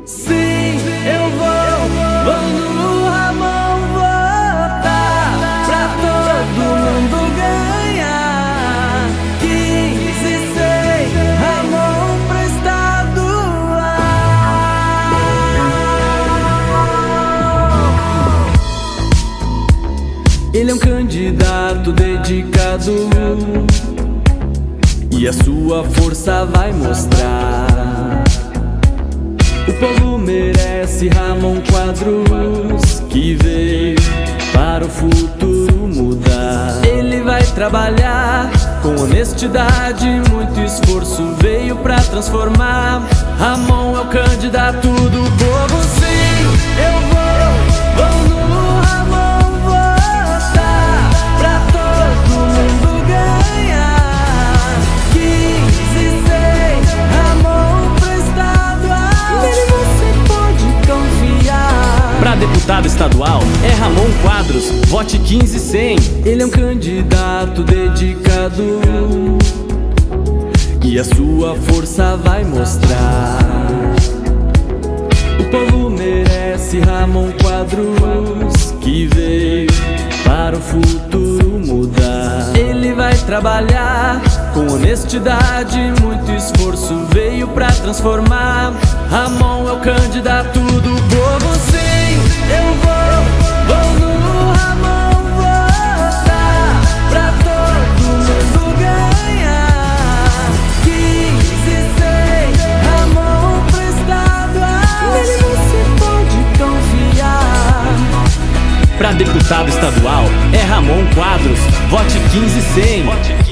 Sim, eu vou no Ramon votar pra todo mundo ganhar. 15-6, Ramon pra estadual. Ele é um candidato dedicado e a sua força vai mostrar. O povo merece Ramon Quadros, que veio para o futuro mudar. Ele vai trabalhar com honestidade, muito esforço, veio pra transformar. Ramon é o candidato do povo, sim, eu vou no Ramon votar pra todo mundo ganhar. 15-6, Ramon pra estadual, nele você pode confiar. Pra deputado estadual é Ramon Quadros, vote 15-100. Ele é um candidato dedicado e a sua força vai mostrar. O povo merece Ramon Quadros, que veio para o futuro mudar. Ele vai trabalhar com honestidade, muito esforço, veio pra transformar. Ramon é o candidato do povo, sim, eu vou no Ramon votar pra todo mundo ganhar. 15-6, Ramon pra estadual, nele você pode confiar. Pra deputado estadual é Ramon Quadros, vote 15-100.